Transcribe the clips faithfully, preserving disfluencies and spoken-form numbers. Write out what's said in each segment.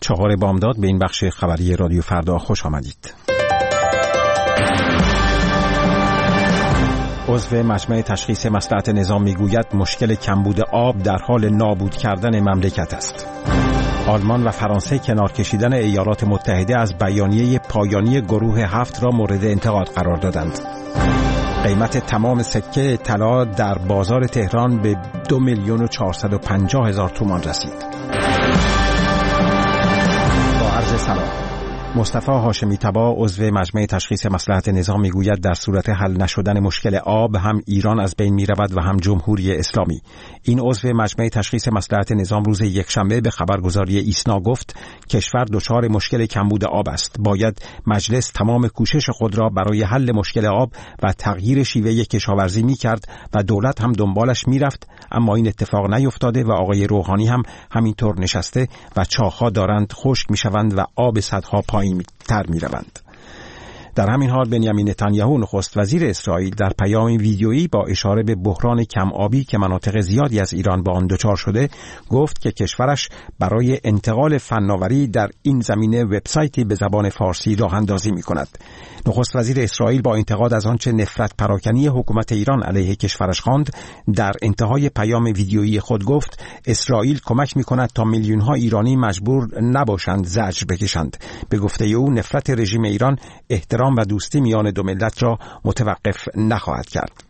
چهار بامداد به این بخش خبری رادیو فردا خوش آمدید. عضو مجمع تشخیص مصلحت نظام میگوید مشکل کمبود آب در حال نابود کردن مملکت است. آلمان و فرانسه کنار کشیدن ایالات متحده از بیانیه پایانی گروه هفت را مورد انتقاد قرار دادند. قیمت تمام سکه طلا در بازار تهران به دو میلیون و چهارصد و پنجاه هزار تومان رسید. با عرض سلام. مصطفی هاشمی طبا عضو مجمع تشخیص مصلحت نظام میگوید در صورت حل نشدن مشکل آب هم ایران از بین میرود و هم جمهوری اسلامی. این عضو مجمع تشخیص مصلحت نظام روز یکشنبه به خبرگزاری ایسنا گفت کشور دچار مشکل کمبود آب است. باید مجلس تمام کوشش خود را برای حل مشکل آب و تغییر شیوه کشاورزی میکرد و دولت هم دنبالش میرفت، اما این اتفاق نیفتاده و آقای روحانی هم همینطور نشسته و چاه‌ها دارند خشک میشوند و آب سدها پایین تر می روند. در همین حال بنیامین نتانیاهو نخست وزیر اسرائیل در پیام ویدیویی با اشاره به بحران کم آبی که مناطق زیادی از ایران با آن دچار شده گفت که کشورش برای انتقال فناوری در این زمینه وبسایتی به زبان فارسی راه اندازی می کند. نخست وزیر اسرائیل با انتقاد از آنچه نفرت پراکنی حکومت ایران علیه کشورش خواند در انتهای پیام ویدیویی خود گفت اسرائیل کمک می کند تا میلیون ها ایرانی مجبور نباشند زجر بکشند. به گفته او نفرت رژیم ایران احترام و دوستی میان دو ملت را متوقف نخواهد کرد.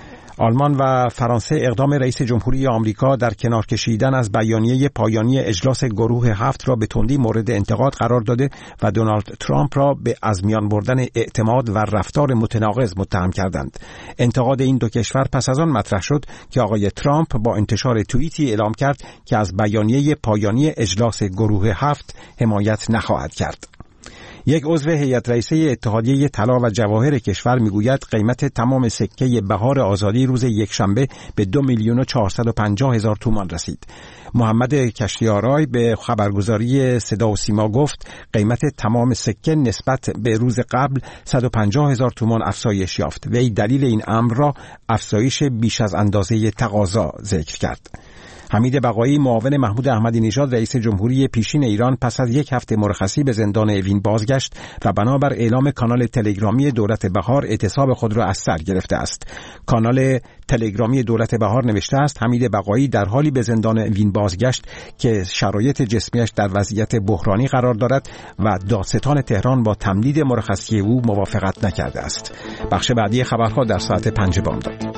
آلمان و فرانسه اقدام رئیس جمهوری آمریکا در کنار کشیدن از بیانیه پایانی اجلاس گروه هفت را به تندی مورد انتقاد قرار داده و دونالد ترامپ را به از میان بردن اعتماد و رفتار متناقض متهم کردند. انتقاد این دو کشور پس از آن مطرح شد که آقای ترامپ با انتشار توییتی اعلام کرد که از بیانیه پایانی اجلاس گروه هفت حمایت نخواهد کرد. یک عضو هیئت رئیسه اتحادیه طلا و جواهر کشور میگوید قیمت تمام سکه بهار آزادی روز یکشنبه به دو میلیون و چهارصد و پنجاه هزار تومان رسید. محمد کشتیارای به خبرگزاری صدا و سیما گفت قیمت تمام سکه نسبت به روز قبل صد و پنجاه هزار تومان افزایش یافت و این دلیل این امر را افزایش بیش از اندازه تقاضا ذکر کرد. حمید بقایی معاون محمود احمدی نژاد رئیس جمهوری پیشین ایران پس از یک هفته مرخصی به زندان اوین بازگشت و بنابر اعلام کانال تلگرامی دولت بهار اعتصاب خود را از سر گرفته است. کانال تلگرامی دولت بهار نوشته است حمید بقایی در حالی به زندان اوین بازگشت که شرایط جسمیش در وضعیت بحرانی قرار دارد و دادستان تهران با تمدید مرخصی او موافقت نکرده است. بخش بعدی خبرها در ساعت پنج بامداد.